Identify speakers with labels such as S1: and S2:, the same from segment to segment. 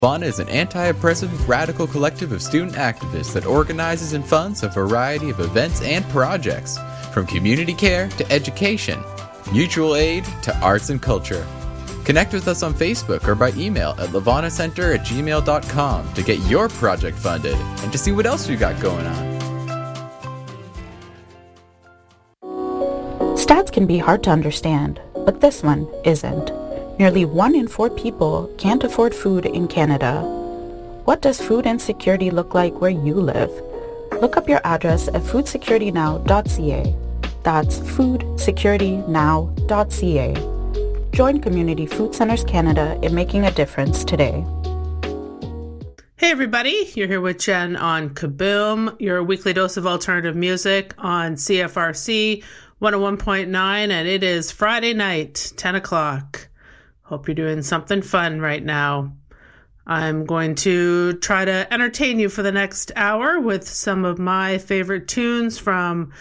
S1: Levana is an anti-oppressive, radical collective of student activists that organizes and funds a variety of events and projects, from community care to education, mutual aid to arts and culture. Connect with us on Facebook or by email at levanacenter@gmail.com to get your project funded and to see what else we got going on.
S2: Stats can be hard to understand, but this one isn't. Nearly 1 in 4 people can't afford food in Canada. What does food insecurity look like where you live? Look up your address at foodsecuritynow.ca. That's foodsecuritynow.ca. Join Community Food Centers Canada in making a difference today.
S3: Hey everybody, you're here with Jen on Kaboom, your weekly dose of alternative music on CFRC 101.9, and it is Friday night, 10 o'clock. Hope you're doing something fun right now. I'm going to try to entertain you for the next hour with some of my favorite tunes from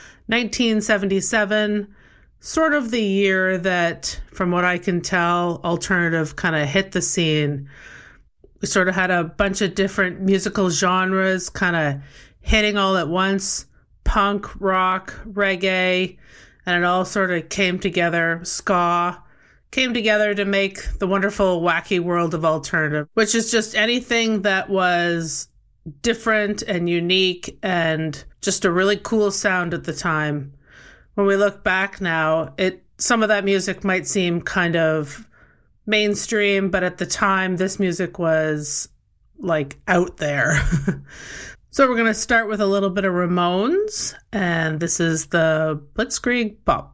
S3: 1977, sort of the year that, from what I can tell, alternative kind of hit the scene. We sort of had a bunch of different musical genres kind of hitting all at once, punk, rock, reggae, and it all sort of came together, ska, came together to make the wonderful, wacky world of alternative, which is just anything that was different and unique and just a really cool sound at the time. When we look back now, some of that music might seem kind of mainstream, but at the time, this music was like out there. So we're going to start with a little bit of Ramones, and this is the Blitzkrieg Bop.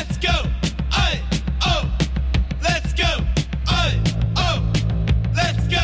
S4: Let's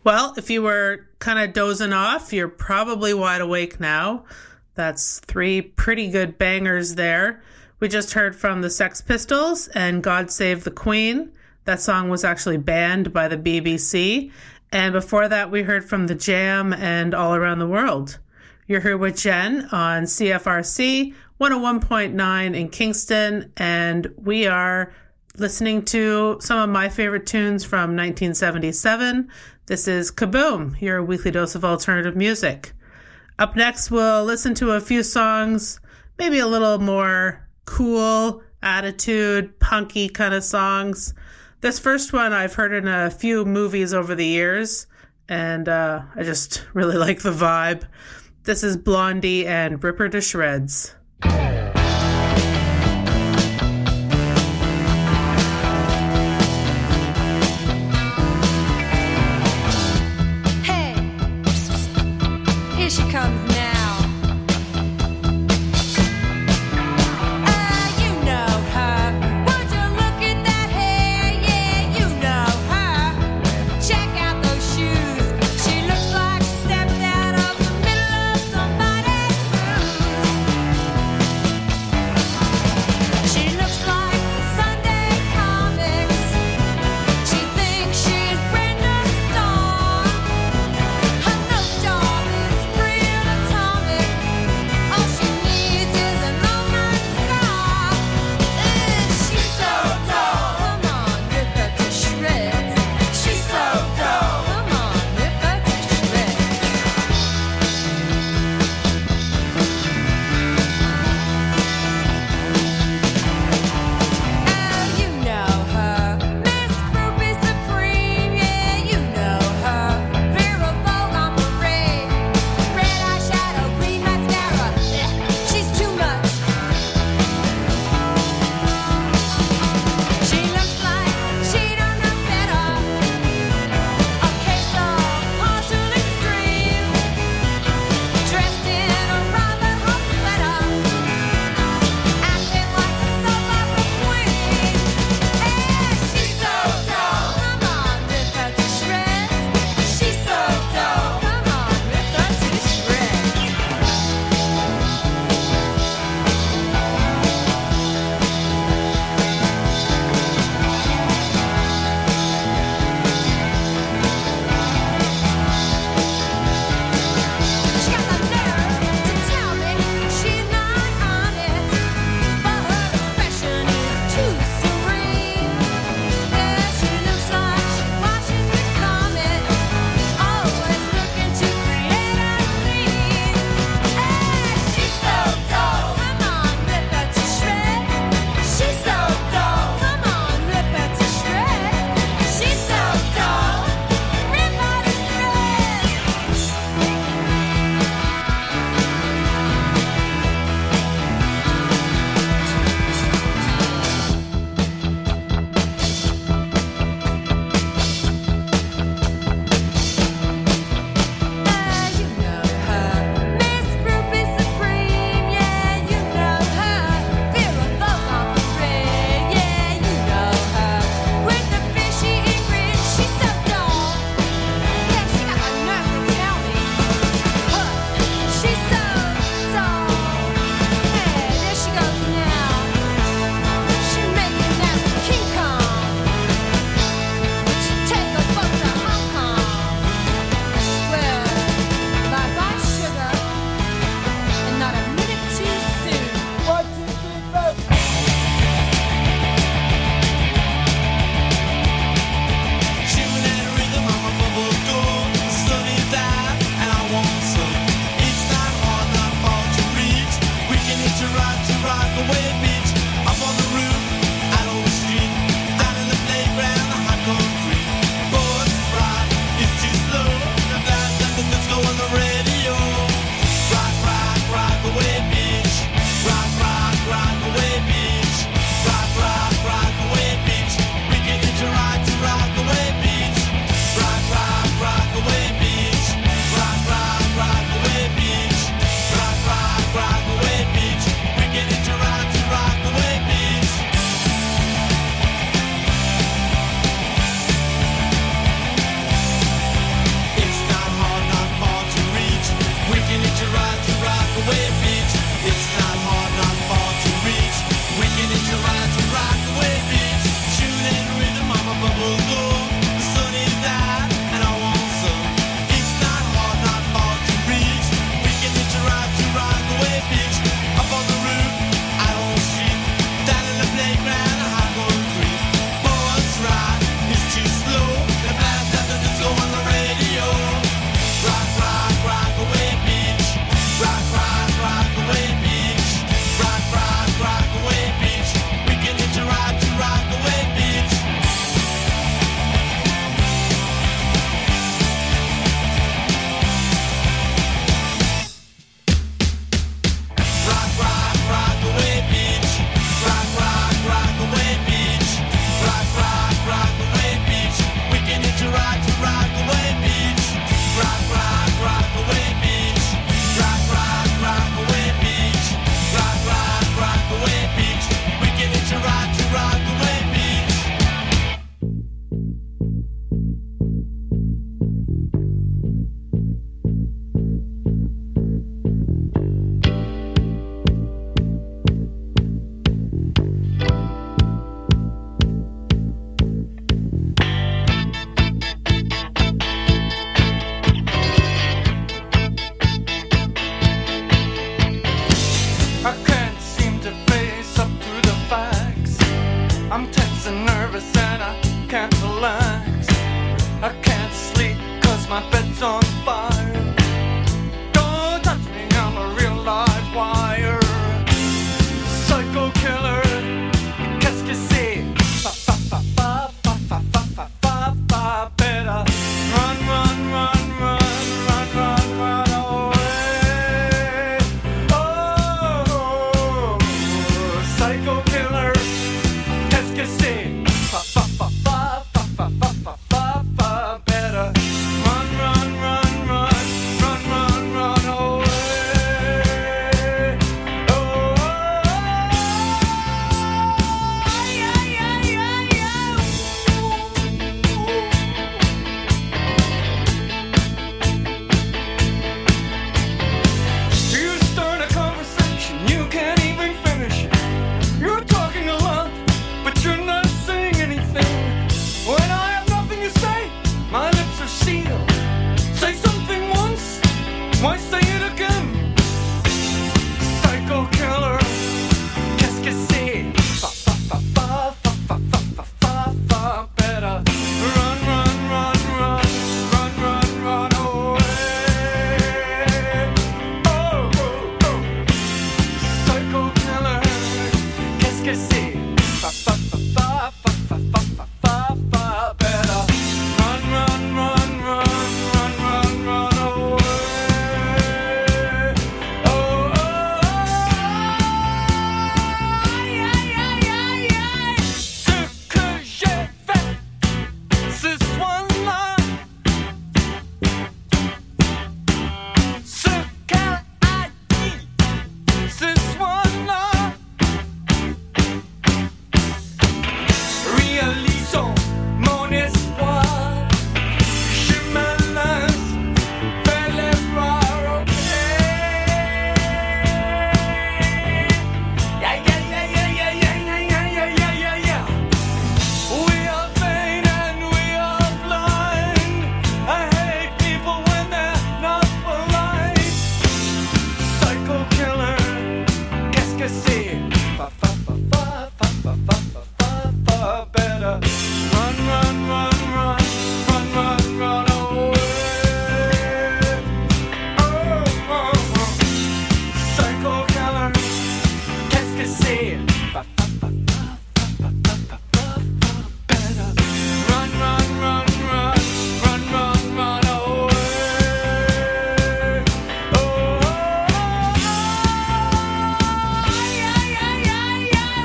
S3: Well, if you were kind of dozing off, you're probably wide awake now. That's 3 pretty good bangers there. We just heard from the Sex Pistols and God Save the Queen. That song was actually banned by the BBC. And before that, we heard from The Jam and All Around the World. You're here with Jen on CFRC 101.9 in Kingston, and we are listening to some of my favorite tunes from 1977. This is Kaboom, your weekly dose of alternative music. Up next, we'll listen to a few songs, maybe a little more cool attitude, punky kind of songs. This first one I've heard in a few movies over the years, and I just really like the vibe. This is Blondie and Rip Her to Shreds.
S4: I'm tense and nervous and I can't relax. I can't sleep 'cause my bed's on fire. Don't touch me, I'm a real live wire. Psycho killer, qu'est-ce que c'est? Fa fa fa fa fa fa fa fa fa fa. Better run, run, run, run, run, run, run away. Oh, psycho killer, qu'est-ce que c'est? Fa fa fa fa fa fa fa fa fa fa. Better run, run, run, run, run, run, run away. Oh, you start a conversation, you can't even finish it. You're talking a lot, but you're not saying anything. When I have nothing to say, my lips are sealed. Say something once, why say it again? Psycho killer, qu'est-ce que c'est? Fa fa fa fa fa fa fa fa fa fa. Better run, run, run, run, run, run, run away. Oh, oh, oh. Psycho killer, qu'est-ce que c'est? Fa fa fa fa fa fa fa fa fa fa. Better run, run, run, run, run, run, run away. Oh, oh, ce que j'ai fait ce soir-là, ce qu'elle a dit ce soir-là, réalisons mon espoir. Je me lance vers les bras, ok. Yeah, yeah, yeah, yeah, yeah, yeah, yeah, yeah, yeah, yeah, yeah. We are vain and we are blind. I hate people when they're not polite. Psycho killer, qu'est-ce que c'est? Fa fa fa fa fa fa fa fa fa fa. Better run, run, run, run, run, run, run away. Oh, oh, oh. Psycho killer, qu'est-ce que c'est? Fa fa fa fa fa fa fa fa fa. Better run, run, run, run, run, run, run away. Oh, oh, yeah, yeah, yeah, yeah.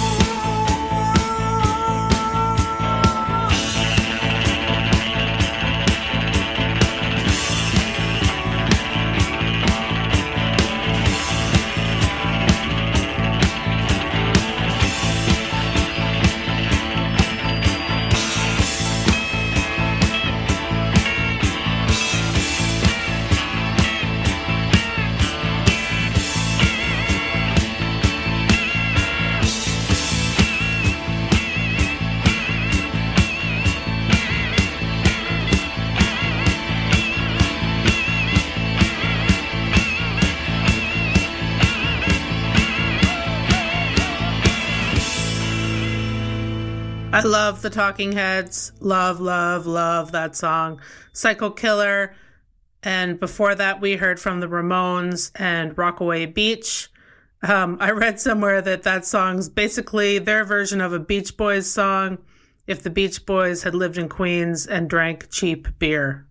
S3: I love the Talking Heads. Love, love, love that song. Psycho Killer. And before that, we heard from the Ramones and Rockaway Beach. I read somewhere that song's basically their version of a Beach Boys song if the Beach Boys had lived in Queens and drank cheap beer.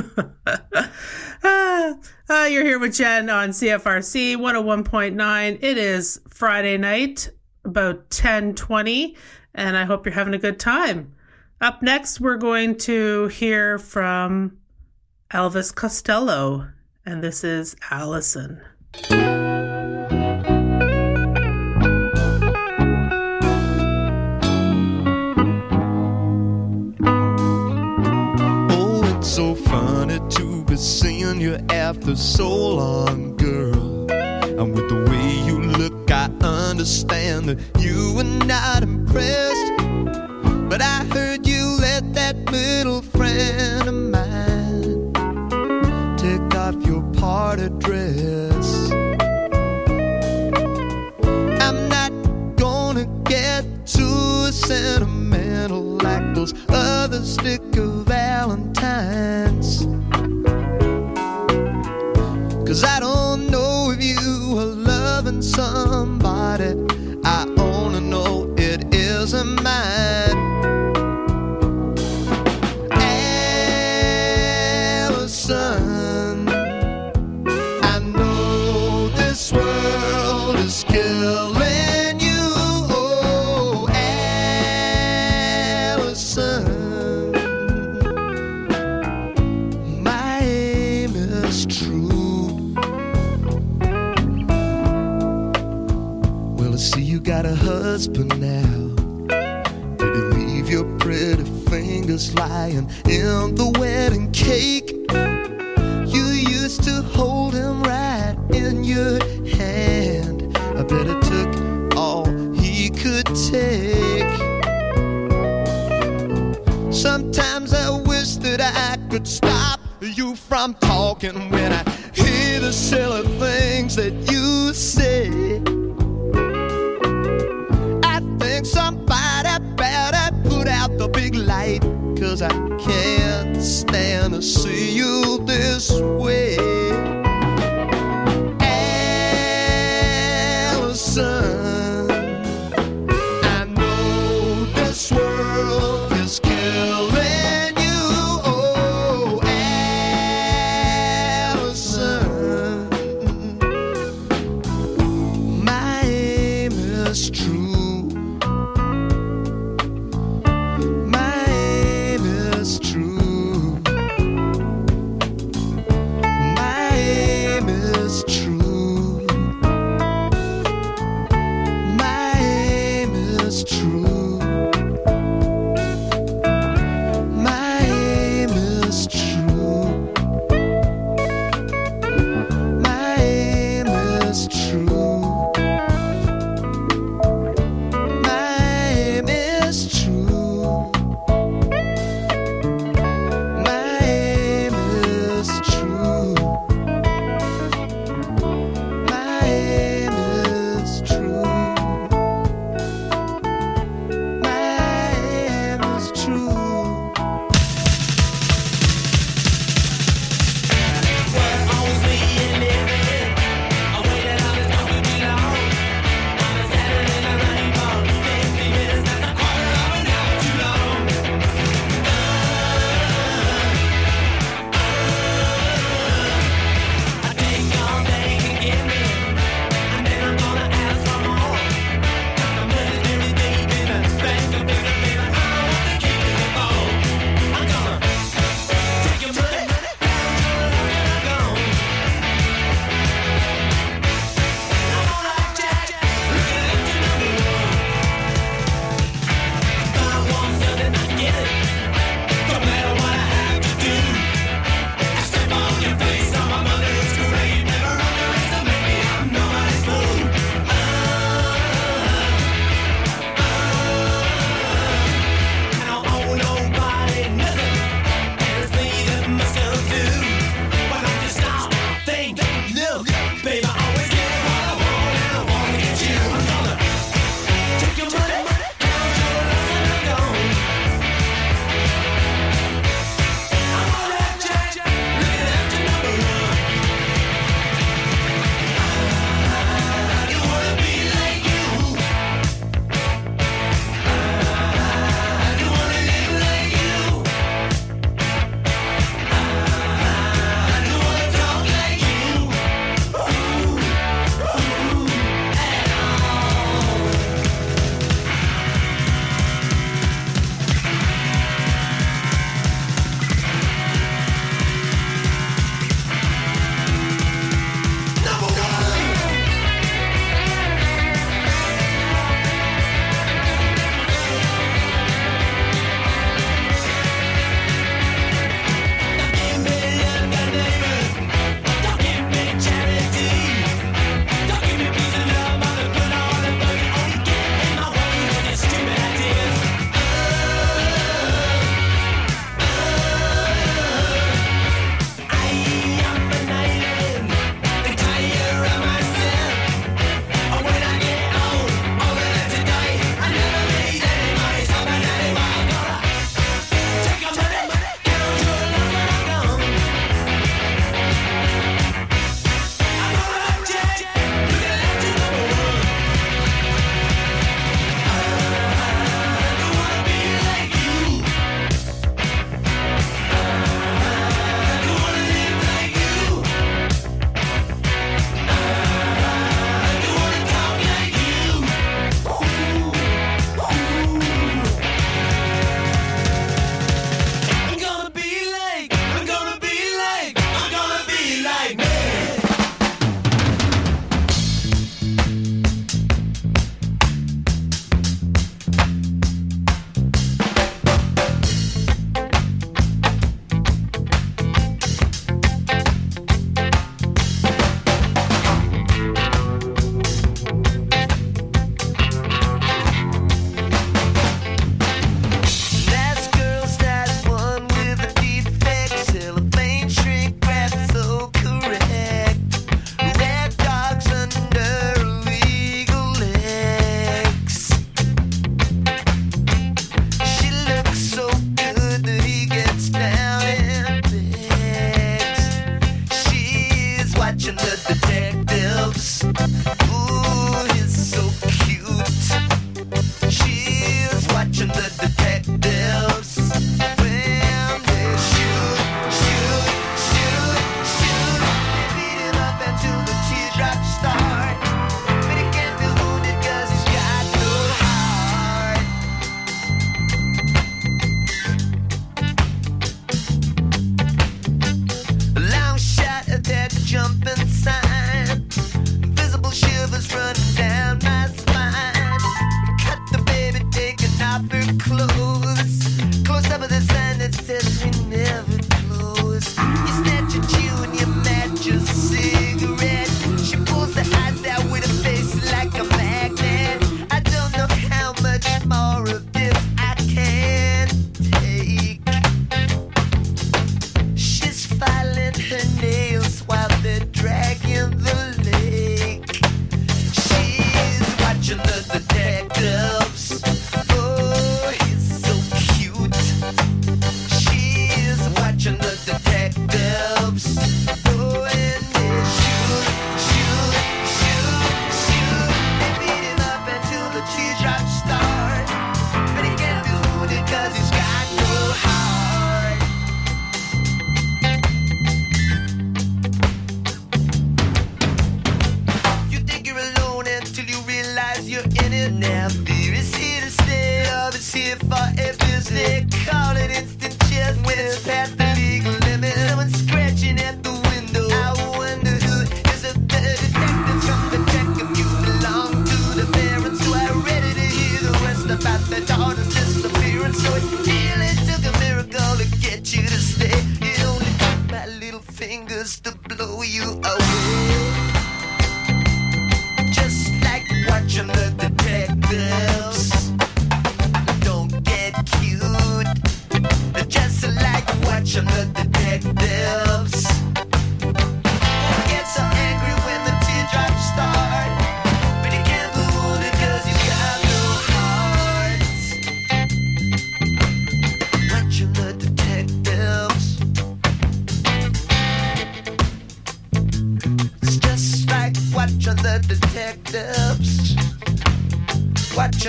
S3: You're here with Jen on CFRC 101.9. It is Friday night, about 10:20, and I hope you're having a good time. Up next, we're going to hear from Elvis Costello, and this is Allison.
S4: Oh, it's so funny to be seeing you after so long, girl. And with the way you look, I understand that you were not impressed. But I heard you let that little friend of mine take off your party dress. I'm not gonna get too
S5: sentimental like those other sticker Valentines. 'Cause I don't know if you are loving somebody. I only know it isn't mine. Allison, I know this world is killing you. Oh, Allison, my aim is true. Well, I see you got a husband now. Did you leave your pretty fingers lying in the wedding cake? You used to hold him right in your hand. I bet it took all he could take. Sometimes I wish that I could stop you from talking when I hear the silly things that you say. I think somebody better put out the big light, 'cause I can't stand to see you this way. Allison, I know this world is killing you. Oh, Allison, my aim is true. My aim is true. My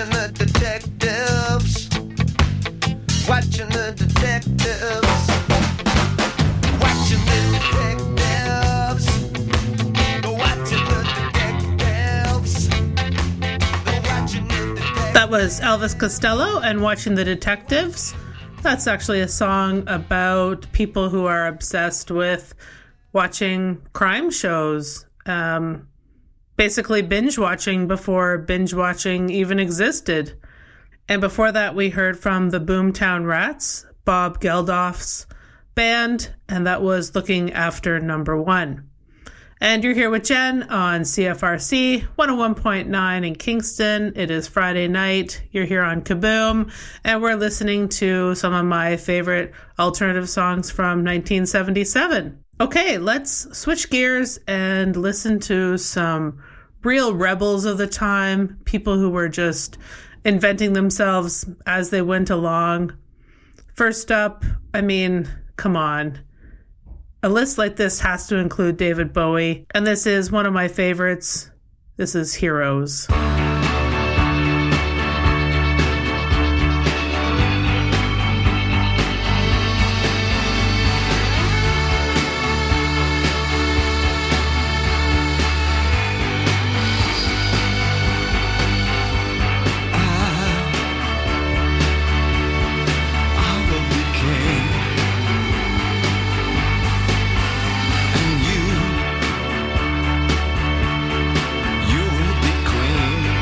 S5: Watching the detectives. Watching the detectives. Watching the detectives. Watching the detectives. Watching the detectives.
S3: That was Elvis Costello and Watching the Detectives. That's actually a song about people who are obsessed with watching crime shows. Basically binge watching before binge watching even existed. And before that, we heard from the Boomtown Rats, Bob Geldof's band, and that was Looking After Number One. And you're here with Jen on CFRC 101.9 in Kingston. It is Friday night. You're here on Kaboom, and we're listening to some of my favorite alternative songs from 1977. Okay, let's switch gears and listen to some real rebels of the time, people who were just inventing themselves as they went along. First up, I mean, come on. A list like this has to include David Bowie, and this is one of my favorites. This is Heroes.
S5: You will be queen.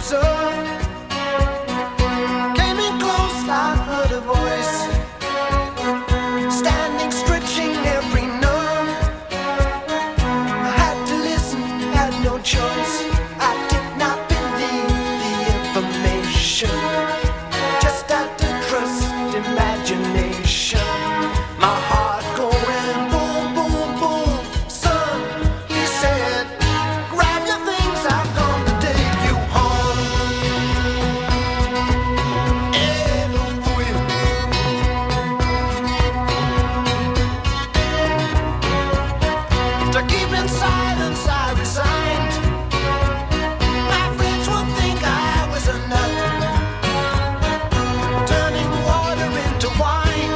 S6: observe. Came in close, I heard a voice, standing, stretching every nerve. I had to listen, had no choice. I did not believe the information, just had to trust imagination. My heart going boom, boom, boom. Son, he said, grab your things, I've come to take you home. And on through. To keep in silence, I resigned. My friends would think I was a nut, turning water into wine.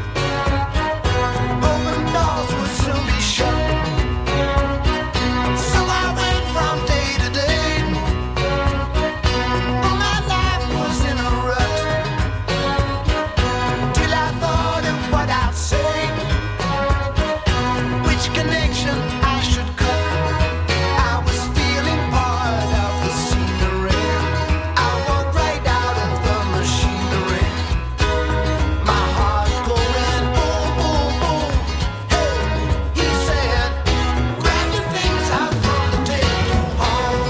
S6: Open doors would soon be shut. So I went from day to day. My life was in a rut, till I thought of what I'd say, which connection I should cut. I was feeling part of the scenery. I walked right out of the machinery. My heart going boom, boom, boom. Hey, he said, grab your things, I've come to take you home.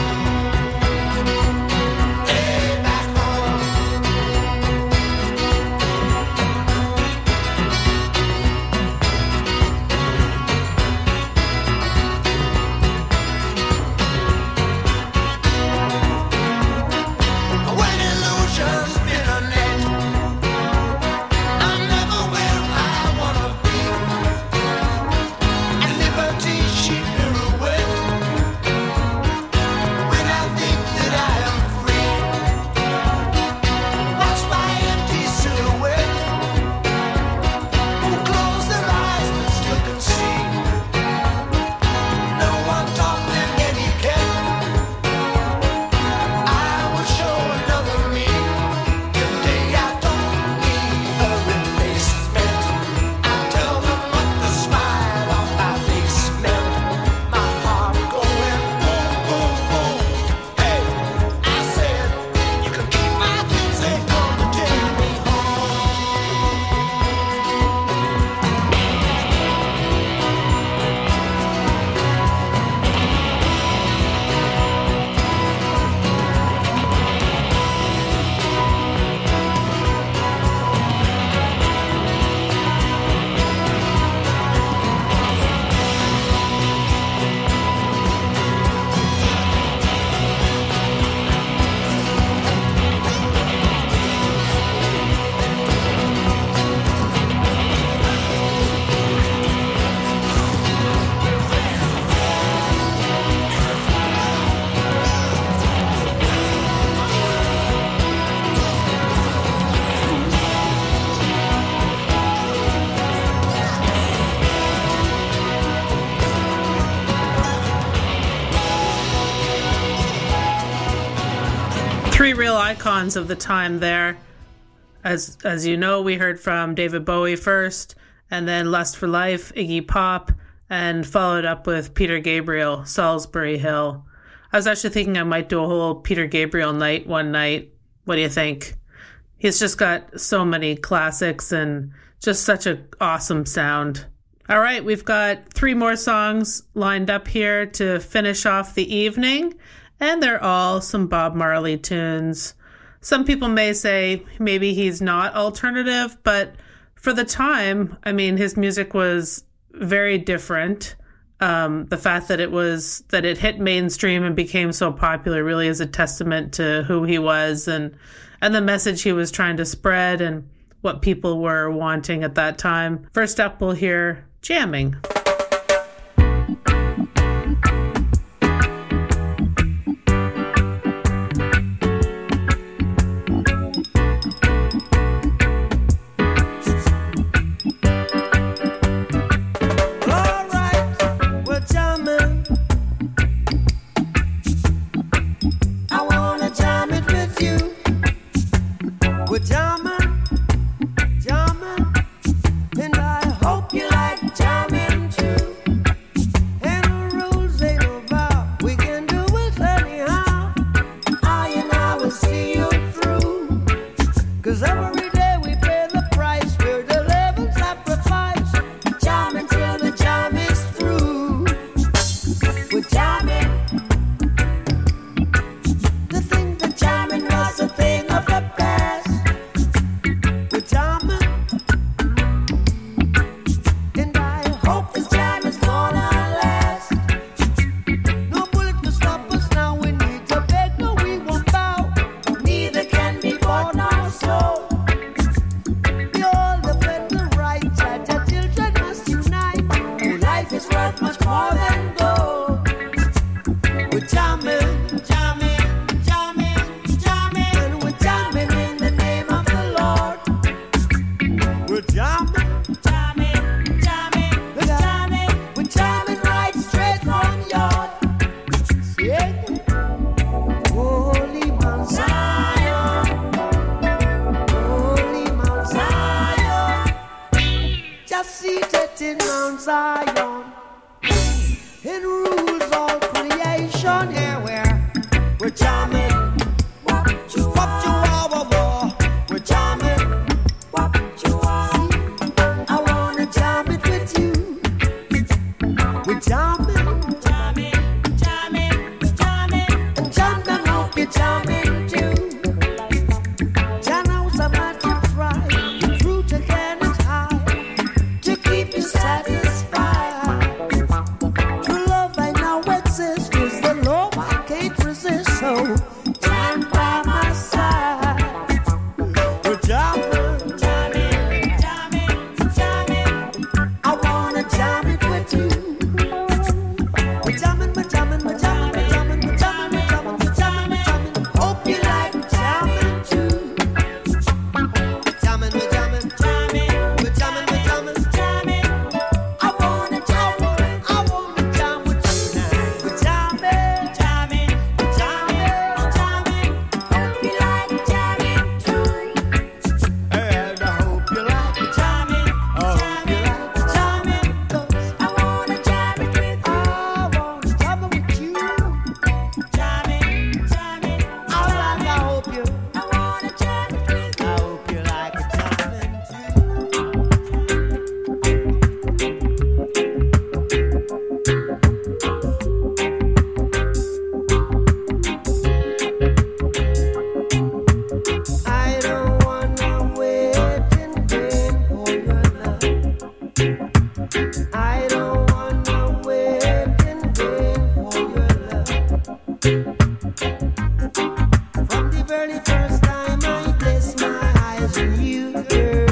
S6: Hey, back home. When illusions spin a net, I'm never where I wanna be. And liberty she pirouette, when I think that I am free. Watch my empty silhouette, who close their eyes but still can see. No one taught them etiquette. I will show another me. Today I don't need a replacement. I tell them what the smile on my face meant. My heart going boom, boom, boom. Hey, I said, you can keep my things, they come to take me home.
S3: Three real icons of the time there. As you know, we heard from David Bowie first, and then Lust for Life, Iggy Pop, and followed up with Peter Gabriel, Salisbury Hill. I was actually thinking I might do a whole Peter Gabriel night one night. What do you think? He's just got so many classics and just such an awesome sound. All right, we've got three more songs lined up here to finish off the evening, and they're all some Bob Marley tunes. Some people may say maybe he's not alternative, but for the time, I mean, his music was very different. The fact that it hit mainstream and became so popular really is a testament to who he was and the message he was trying to spread and what people were wanting at that time. First up, we'll hear Jamming.
S6: Jamming, and I hope you like jamming. just a thing of the past. We're jamming, and I hope this jam is gonna last. No bullet can stop us now. We need to beg, no, we won't bow. Neither can be bought nor sold. We all defend the right. Judge our children must unite. Oh, life is worth much more than gold. We're jamming, jamming, jamming, jamming, and we're jamming in the name of the Lord. We're jamming, jamming, jamming, we're jamming, we're jamming right straight from yard. Yeah. Holy Mount Zion, Holy Mount Zion, just seated in Mount Zion, it rules all creation. Yeah, we're jamming. What you are, we're jamming. What you are, I wanna jam it with you. We're jamming, jamming, jamming, jamming, and jam them hope you're jamming too. Jah knows how much you try, the truth again is high, to keep you satisfied. True love I know exists, is the love I can't resist. So stand by my side. We're jamming, jamming, jamming, jamming. I wanna jam it with you. We're jamming, we're jamming, we're jamming, we're jamming, we're jamming, we're jamming, we're jamming, we're jamming. Hope you like jamming too. Jamming, we're jamming, jamming, we're jamming, we're jamming, jamming. I wanna jam with you now. We're jamming, jamming, jamming, jamming. Hope you like jamming too. And I hope you like jamming, jamming, jamming. 'Cause I wanna jam it with you. I wanna jam it with you. Jamming, jamming, I hope you. I wanna jam it with you. I hope you like jamming too. I don't wanna wait in vain for your love. I don't wanna wait in vain for your love. From the very first time I placed my eyes on you, girl,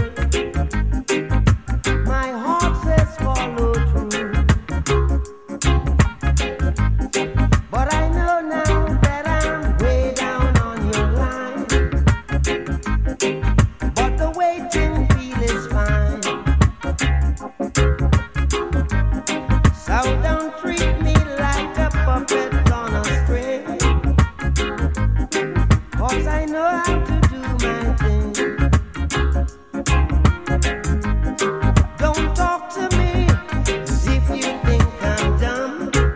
S6: my heart says follow through. But I know now that I'm way down on your line. But the waiting feel is fine. So don't treat me like a puppet on a string. 'Cause I know how to do my thing. Don't talk to me as if you think I'm dumb.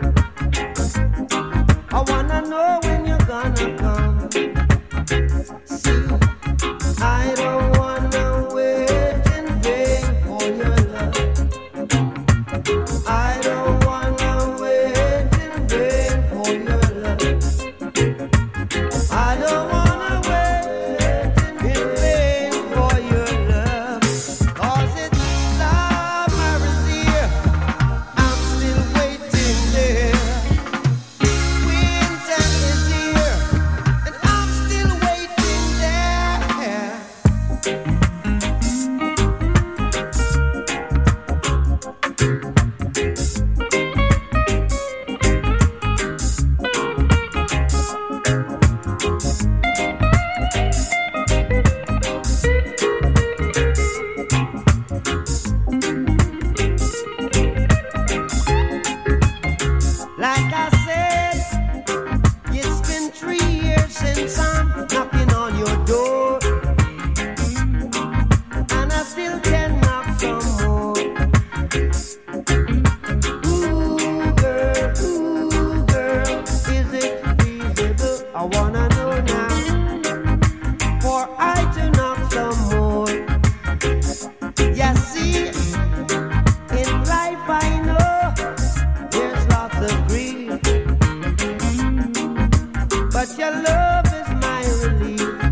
S6: I wanna know when you're gonna come. See, I don't wanna wait in vain for your love. I don't wanna wait in vain for your love. I don't wanna wait in vain for your love. 'Cause it's summer is here, I'm still waiting there. Winter is here, and I'm still waiting there. Like I said, it's been 3 years since I'm knocking on your door, and I still can knock some more. Ooh, girl, is it feasible? I wanna know now, for I to knock some more. Yeah, see, in life I know there's lots of grief, but your love is my relief.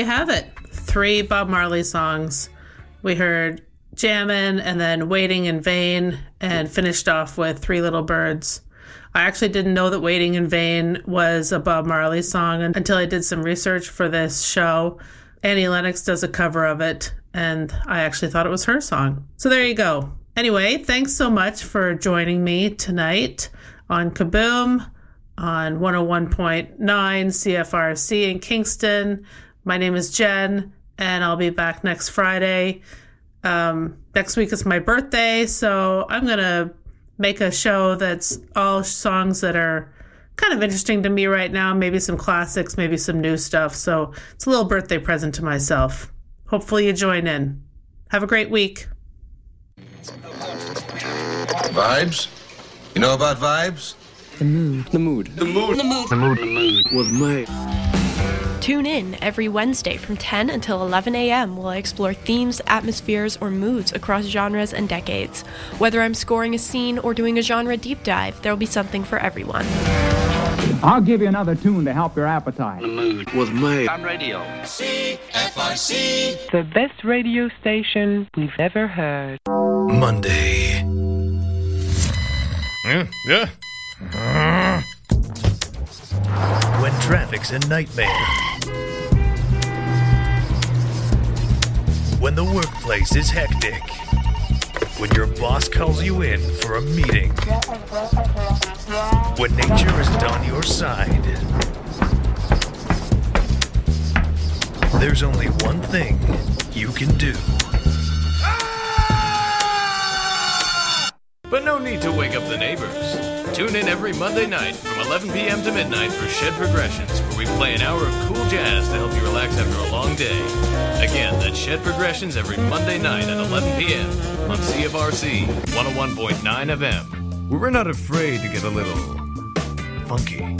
S3: you have it. 3 Bob Marley songs. We heard Jammin', and then Waiting in Vain, and finished off with 3 Little Birds. I actually didn't know that Waiting in Vain was a Bob Marley song until I did some research for this show. Annie Lennox does a cover of it, and I actually thought it was her song. So there you go. Anyway, thanks so much for joining me tonight on Kaboom on 101.9 CFRC in Kingston. My name is Jen, and I'll be back next Friday. Next week is my birthday, so I'm going to make a show that's all songs that are kind of interesting to me right now. Maybe some classics, maybe some new stuff. So it's a little birthday present to myself. Hopefully you join in. Have a great week.
S7: Vibes? You know about vibes?
S8: The mood. The mood.
S7: The mood.
S8: The mood. The mood. The mood. With me.
S9: Tune in every Wednesday from 10 until 11 a.m. while I explore themes, atmospheres, or moods across genres and decades. Whether I'm scoring a scene or doing a genre deep dive, there'll be something for everyone.
S10: I'll give you another tune to help your appetite.
S8: The mood with me.
S11: On radio.
S12: CFRC.
S13: The best radio station we've ever heard.
S14: Monday.
S15: Yeah.
S14: When traffic's a nightmare. When the workplace is hectic. When your boss calls you in for a meeting. When nature isn't on your side. There's only one thing you can do.
S16: But no need to wake up the neighbors. Tune in every Monday night from 11 p.m. to midnight for Shed Progressions, where we play an hour of cool jazz to help you relax after a long day. Again, that's Shed Progressions every Monday night at 11 p.m. on CFRC 101.9 FM, where we're not afraid to get a little funky.